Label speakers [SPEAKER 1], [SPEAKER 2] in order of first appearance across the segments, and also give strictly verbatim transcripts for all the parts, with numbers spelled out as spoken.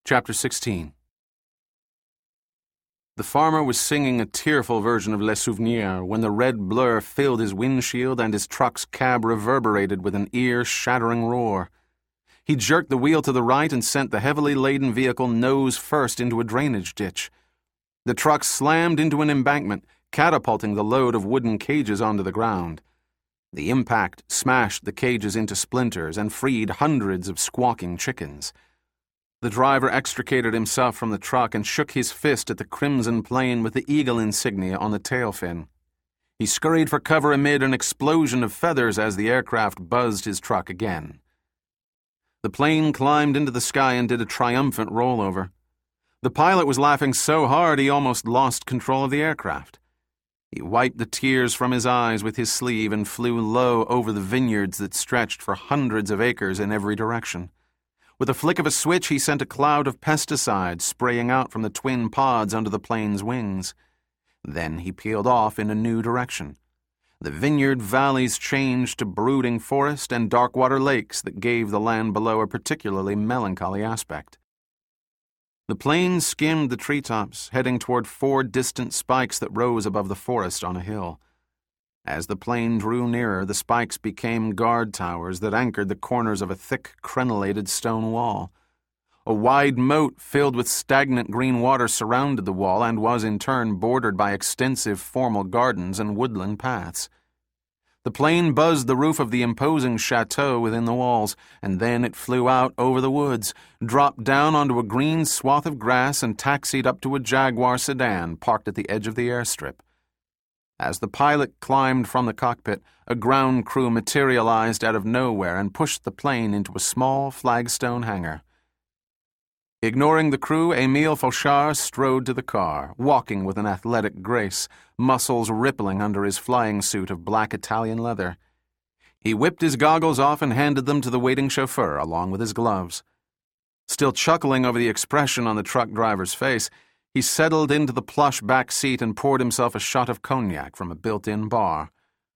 [SPEAKER 1] Chapter sixteen. The farmer was singing a tearful version of Les Souvenirs when the red blur filled his windshield and his truck's cab reverberated with an ear-shattering roar. He jerked the wheel to the right and sent the heavily laden vehicle nose first into a drainage ditch. The truck slammed into an embankment, catapulting the load of wooden cages onto the ground. The impact smashed the cages into splinters and freed hundreds of squawking chickens. The driver extricated himself from the truck and shook his fist at the crimson plane with the eagle insignia on the tail fin. He scurried for cover amid an explosion of feathers as the aircraft buzzed his truck again. The plane climbed into the sky and did a triumphant rollover. The pilot was laughing so hard he almost lost control of the aircraft. He wiped the tears from his eyes with his sleeve and flew low over the vineyards that stretched for hundreds of acres in every direction. With a flick of a switch, he sent a cloud of pesticides spraying out from the twin pods under the plane's wings. Then he peeled off in a new direction. The vineyard valleys changed to brooding forest and dark-water lakes that gave the land below a particularly melancholy aspect. The plane skimmed the treetops, heading toward four distant spikes that rose above the forest on a hill. As the plane drew nearer, the spikes became guard towers that anchored the corners of a thick, crenellated stone wall. A wide moat filled with stagnant green water surrounded the wall and was in turn bordered by extensive formal gardens and woodland paths. The plane buzzed the roof of the imposing chateau within the walls, and then it flew out over the woods, dropped down onto a green swath of grass and taxied up to a Jaguar sedan parked at the edge of the airstrip. As the pilot climbed from the cockpit, a ground crew materialized out of nowhere and pushed the plane into a small flagstone hangar. Ignoring the crew, Émile Fauchard strode to the car, walking with an athletic grace, muscles rippling under his flying suit of black Italian leather. He whipped his goggles off and handed them to the waiting chauffeur, along with his gloves. Still chuckling over the expression on the truck driver's face, he settled into the plush back seat and poured himself a shot of cognac from a built-in bar.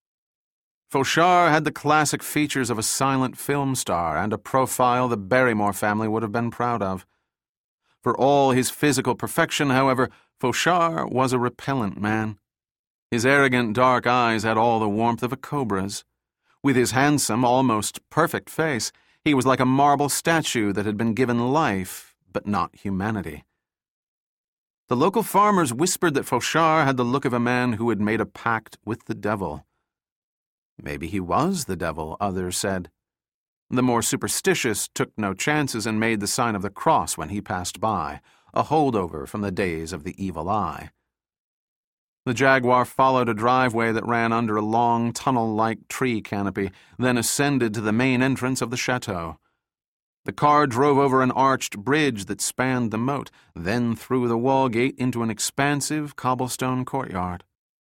[SPEAKER 1] Fauchard had the classic features of a silent film star and a profile the Barrymore family would have been proud of. For all his physical perfection, however, Fauchard was a repellent man. His arrogant dark eyes had all the warmth of a cobra's. With his handsome, almost perfect face, he was like a marble statue that had been given life, but not humanity. The local farmers whispered that Fauchard had the look of a man who had made a pact with the devil. Maybe he was the devil, others said. The more superstitious took no chances and made the sign of the cross when he passed by, a holdover from the days of the evil eye. The Jaguar followed a driveway that ran under a long, tunnel-like tree canopy, then ascended to the main entrance of the chateau. The car drove over an arched bridge that spanned the moat, then through the wall gate into an expansive cobblestone courtyard.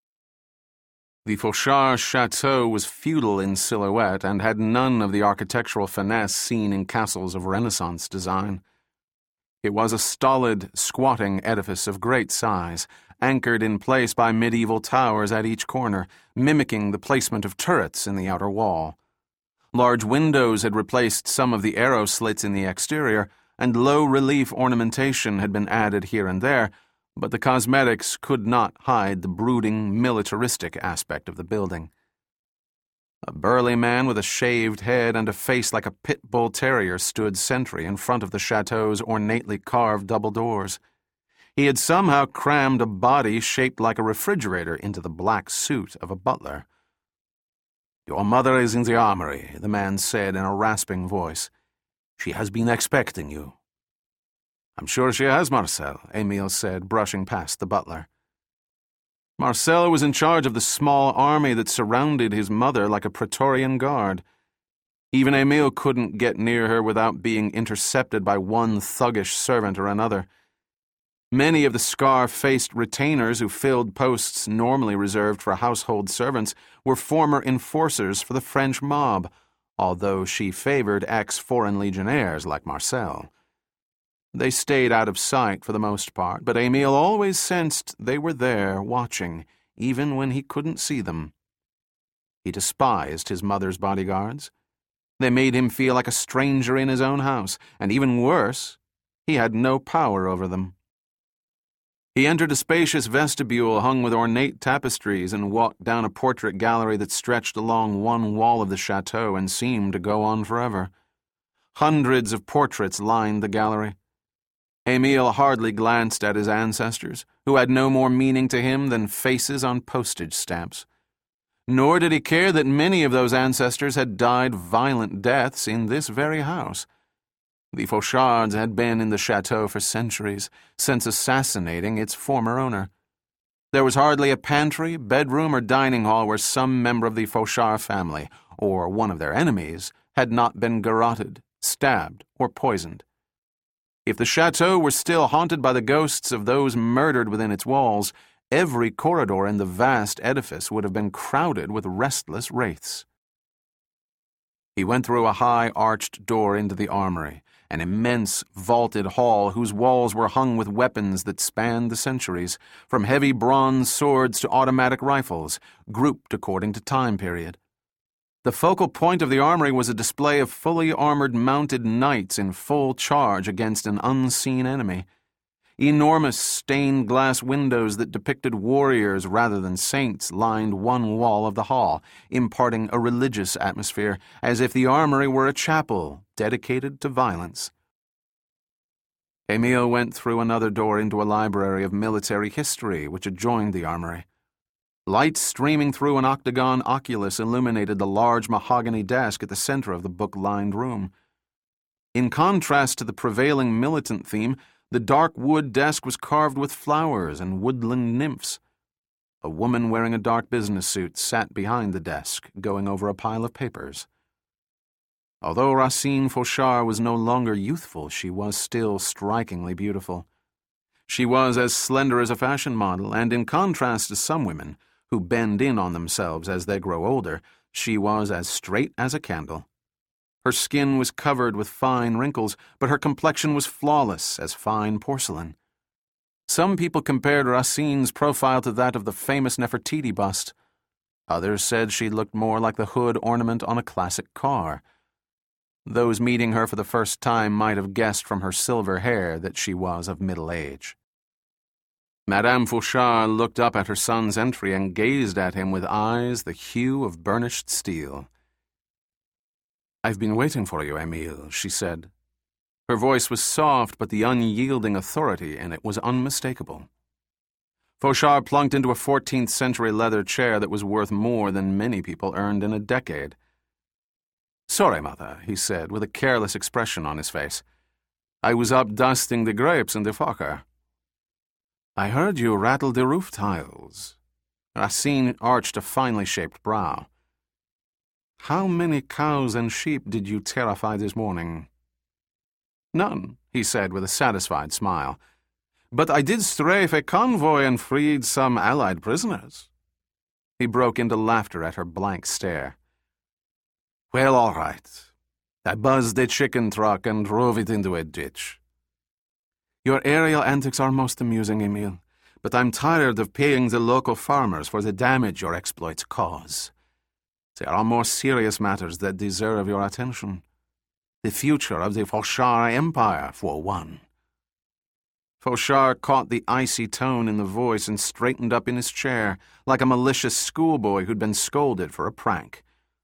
[SPEAKER 1] The Fauchard chateau was feudal in silhouette and had none of the architectural finesse seen in castles of Renaissance design. It was a stolid, squatting edifice of great size, anchored in place by medieval towers at each corner, mimicking the placement of turrets in the outer wall. Large windows had replaced some of the arrow slits in the exterior, and low-relief ornamentation had been added here and there, but the cosmetics could not hide the brooding, militaristic aspect of the building. A burly man with a shaved head and a face like a pit bull terrier stood sentry in front of the chateau's ornately carved double doors. He had somehow crammed a body shaped like a refrigerator into the black suit of a butler. "Your mother is in the armory," the man said in a rasping voice. "She has been expecting you." "I'm sure she has, Marcel," Émile said, brushing past the butler. Marcel was in charge of the small army that surrounded his mother like a Praetorian guard. Even Émile couldn't get near her without being intercepted by one thuggish servant or another. Many of the scar-faced retainers who filled posts normally reserved for household servants were former enforcers for the French mob, although she favored ex-foreign legionnaires like Marcel. They stayed out of sight for the most part, but Émile always sensed they were there watching, even when he couldn't see them. He despised his mother's bodyguards. They made him feel like a stranger in his own house, and even worse, He had no power over them. He entered a spacious vestibule hung with ornate tapestries and walked down a portrait gallery that stretched along one wall of the chateau and seemed to go on forever. Hundreds of portraits lined the gallery. Emile hardly glanced at his ancestors, who had no more meaning to him than faces on postage stamps. Nor did he care that many of those ancestors had died violent deaths in this very house. The Fauchards had been in the chateau for centuries, since assassinating its former owner. There was hardly a pantry, bedroom, or dining hall where some member of the Fauchard family, or one of their enemies, had not been garroted, stabbed, or poisoned. If the chateau were still haunted by the ghosts of those murdered within its walls, every corridor in the vast edifice would have been crowded with restless wraiths. He went through a high arched door into the armory, an immense vaulted hall whose walls were hung with weapons that spanned the centuries, from heavy bronze swords to automatic rifles, grouped according to time period. The focal point of the armory was a display of fully armored mounted knights in full charge against an unseen enemy. Enormous stained glass windows that depicted warriors rather than saints lined one wall of the hall, imparting a religious atmosphere, as if the armory were a chapel dedicated to violence. Emile went through another door into a library of military history which adjoined the armory. Light streaming through an octagon oculus illuminated the large mahogany desk at the center of the book-lined room. In contrast to the prevailing militant theme, the dark wood desk was carved with flowers and woodland nymphs. A woman wearing a dark business suit sat behind the desk, going over a pile of papers. Although Racine Fauchard was no longer youthful, she was still strikingly beautiful. She was as slender as a fashion model, and in contrast to some women, who bend in on themselves as they grow older, she was as straight as a candle. Her skin was covered with fine wrinkles, but her complexion was flawless as fine porcelain. Some people compared Racine's profile to that of the famous Nefertiti bust. Others said she looked more like the hood ornament on a classic car. Those meeting her for the first time might have guessed from her silver hair that she was of middle age. Madame Fauchard looked up at her son's entry and gazed at him with eyes the hue of burnished steel. "I've been waiting for you, Emile," she said. Her voice was soft, but the unyielding authority in it was unmistakable. Fauchard plunked into a fourteenth century leather chair that was worth more than many people earned in a decade. "Sorry, mother," he said, with a careless expression on his face. "I was up dusting the grapes in the focker." "I heard you rattle the roof tiles." Racine arched a finely shaped brow. "How many cows and sheep did you terrify this morning?" "None," he said with a satisfied smile. "But I did strafe a convoy and freed some Allied prisoners." He broke into laughter at her blank stare. "Well, all right. I buzzed a chicken truck and drove it into a ditch." "Your aerial antics are most amusing, Emile, but I'm tired of paying the local farmers for the damage your exploits cause. There are more serious matters that deserve your attention. The future of the Fauchard Empire, for one." Fauchard caught the icy tone in the voice and straightened up in his chair, like a malicious schoolboy who'd been scolded for a prank.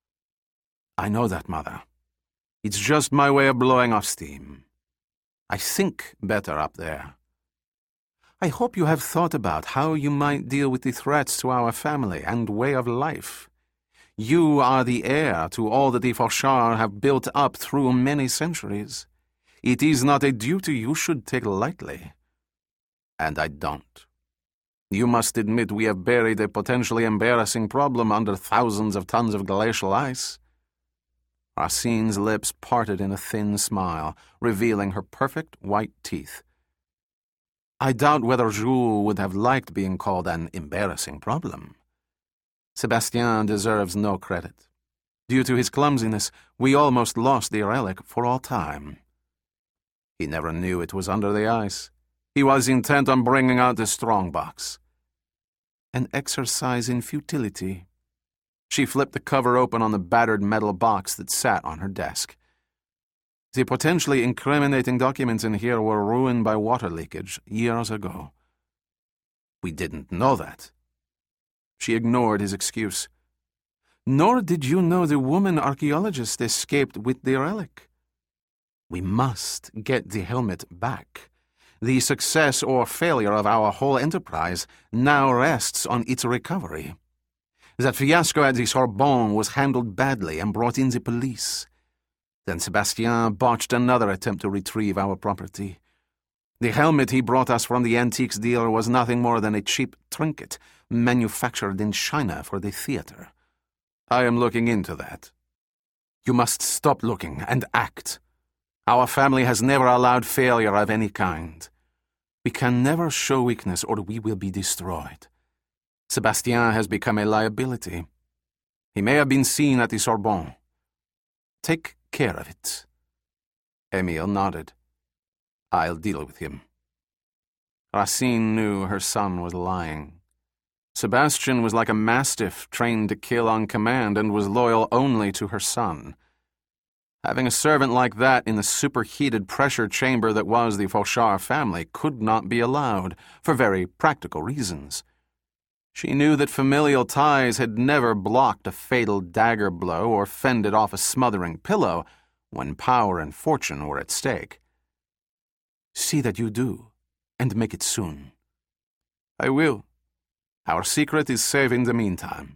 [SPEAKER 1] "I know that, mother. It's just my way of blowing off steam. I think better up there. I hope you have thought about how you might deal with the threats to our family and way of life. You are the heir to all that the Fauchards have built up through many centuries. It is not a duty you should take lightly. And I don't. You must admit we have buried a potentially embarrassing problem under thousands of tons of glacial ice." Racine's lips parted in a thin smile, revealing her perfect white teeth. "I doubt whether Jules would have liked being called an embarrassing problem. Sebastien deserves no credit. Due to his clumsiness, we almost lost the relic for all time. He never knew it was under the ice. He was intent on bringing out the strongbox. An exercise in futility." She flipped the cover open on the battered metal box that sat on her desk. The potentially incriminating documents in here were ruined by water leakage years ago. We didn't know that. She ignored his excuse. Nor did you know the woman archaeologist escaped with the relic. We must get the helmet back. The success or failure of our whole enterprise now rests on its recovery. That fiasco at the Sorbonne was handled badly and brought in the police. Then Sebastien botched another attempt to retrieve our property. The helmet he brought us from the antiques dealer was nothing more than a cheap trinket manufactured in China for the theater. I am looking into that. You must stop looking and act. Our family has never allowed failure of any kind. We can never show weakness or we will be destroyed. Sebastien has become a liability. He may have been seen at the Sorbonne. Take care of it. Emile nodded. I'll deal with him. Racine knew her son was lying. Sebastian was like a mastiff trained to kill on command and was loyal only to her son. Having a servant like that in the superheated pressure chamber that was the Fauchard family could not be allowed, for very practical reasons. She knew that familial ties had never blocked a fatal dagger blow or fended off a smothering pillow when power and fortune were at stake. See that you do, and make it soon. I will. Our secret is safe in the meantime.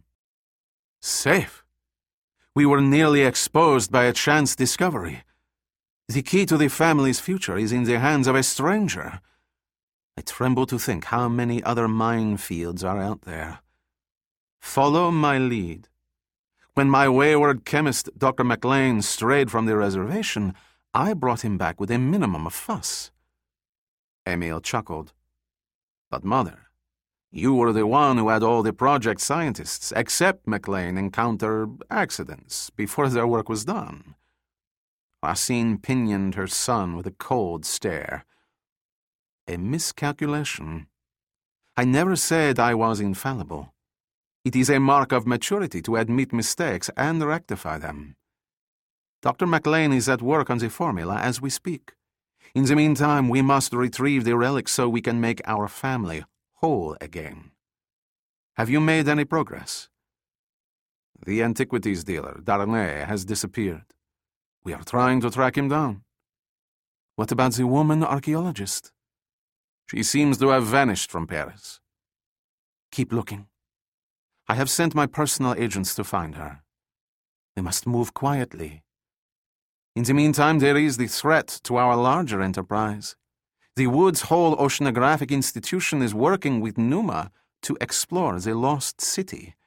[SPEAKER 1] Safe? We were nearly exposed by a chance discovery. The key to the family's future is in the hands of a stranger. I tremble to think how many other minefields are out there. Follow my lead. When my wayward chemist, Doctor McLean, strayed from the reservation, I brought him back with a minimum of fuss. Emile chuckled. But, Mother, you were the one who had all the project scientists, except McLean, encounter accidents before their work was done. Racine pinioned her son with a cold stare. A miscalculation. I never said I was infallible. It is a mark of maturity to admit mistakes and rectify them. Doctor McLean is at work on the formula as we speak. In the meantime, we must retrieve the relic so we can make our family whole again. Have you made any progress? The antiquities dealer, Darnay, has disappeared. We are trying to track him down. What about the woman archaeologist? She seems to have vanished from Paris. Keep looking. I have sent my personal agents to find her. We must move quietly. In the meantime, there is the threat to our larger enterprise. The Woods Hole Oceanographic Institution is working with Numa to explore the lost city.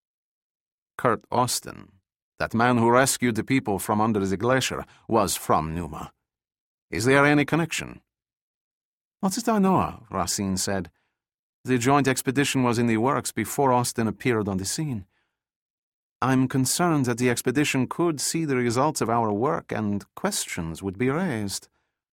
[SPEAKER 1] Kurt Austin, that man who rescued the people from under the glacier, was from Numa. Is there any connection? Not that I know of, Racine said. The joint expedition was in the works before Austin appeared on the scene. I'm concerned that the expedition could see the results of our work and questions would be raised.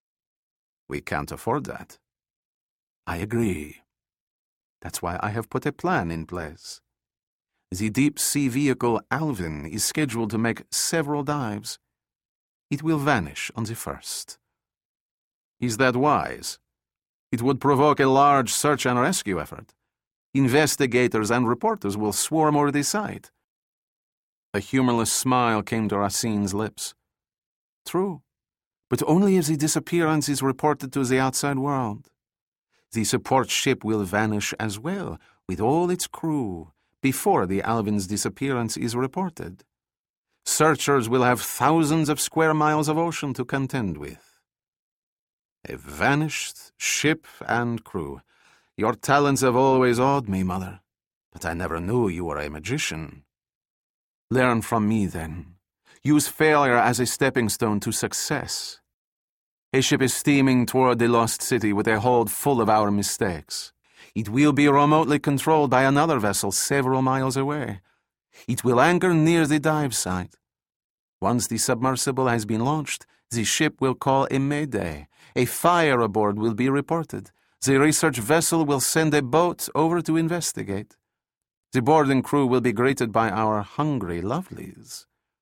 [SPEAKER 1] We can't afford that. I agree. That's why I have put a plan in place. The deep-sea vehicle Alvin is scheduled to make several dives. It will vanish on the first. Is that wise? It would provoke a large search and rescue effort. Investigators and reporters will swarm over the site. A humorless smile came to Racine's lips. True, but only if the disappearance is reported to the outside world. The support ship will vanish as well, with all its crew, before the Alvin's disappearance is reported. Searchers will have thousands of square miles of ocean to contend with. A vanished ship and crew. Your talents have always awed me, Mother, but I never knew you were a magician. Learn from me, then. Use failure as a stepping stone to success. A ship is steaming toward the lost city with a hold full of our mistakes. It will be remotely controlled by another vessel several miles away. It will anchor near the dive site. Once the submersible has been launched, the ship will call a mayday. A fire aboard will be reported. The research vessel will send a boat over to investigate. The boarding crew will be greeted by our hungry lovelies.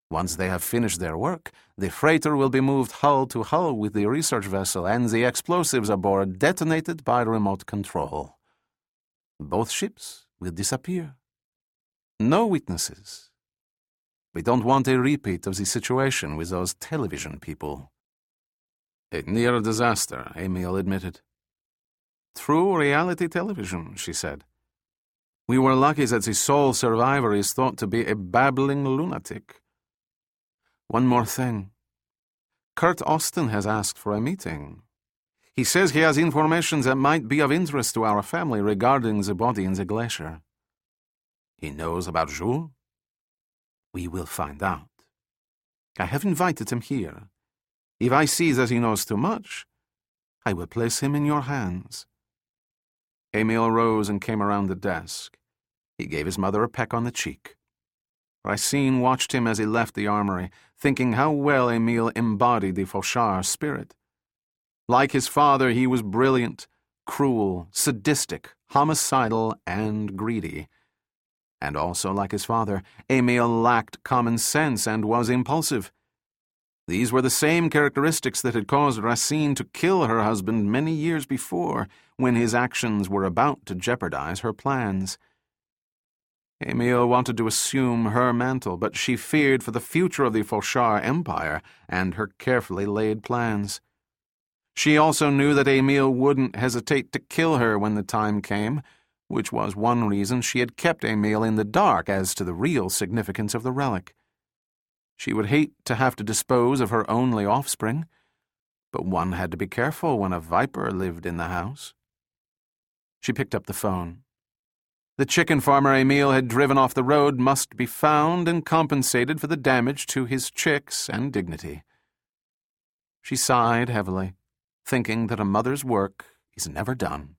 [SPEAKER 1] Once they have finished their work, the freighter will be moved hull to hull with the research vessel and the explosives aboard detonated by remote control. Both ships will disappear. No witnesses. We don't want a repeat of the situation with those television people. A near disaster, Emil admitted. True reality television, she said. We were lucky that the sole survivor is thought to be a babbling lunatic. One more thing. Kurt Austin has asked for a meeting. He says he has information that might be of interest to our family regarding the body in the glacier. He knows about Jules? We will find out. I have invited him here. If I see that he knows too much, I will place him in your hands. Emil rose and came around the desk. He gave his mother a peck on the cheek. Racine watched him as he left the armory, thinking how well Emil embodied the Fauchard spirit. Like his father, he was brilliant, cruel, sadistic, homicidal, and greedy. And also, like his father, Emil lacked common sense and was impulsive. These were the same characteristics that had caused Racine to kill her husband many years before, when his actions were about to jeopardize her plans. Emil wanted to assume her mantle, but she feared for the future of the Fauchard Empire and her carefully laid plans. She also knew that Emil wouldn't hesitate to kill her when the time came, which was one reason she had kept Emil in the dark as to the real significance of the relic. She would hate to have to dispose of her only offspring, but one had to be careful when a viper lived in the house. She picked up the phone. The chicken farmer Emil had driven off the road must be found and compensated for the damage to his chicks and dignity. She sighed heavily, thinking that a mother's work is never done.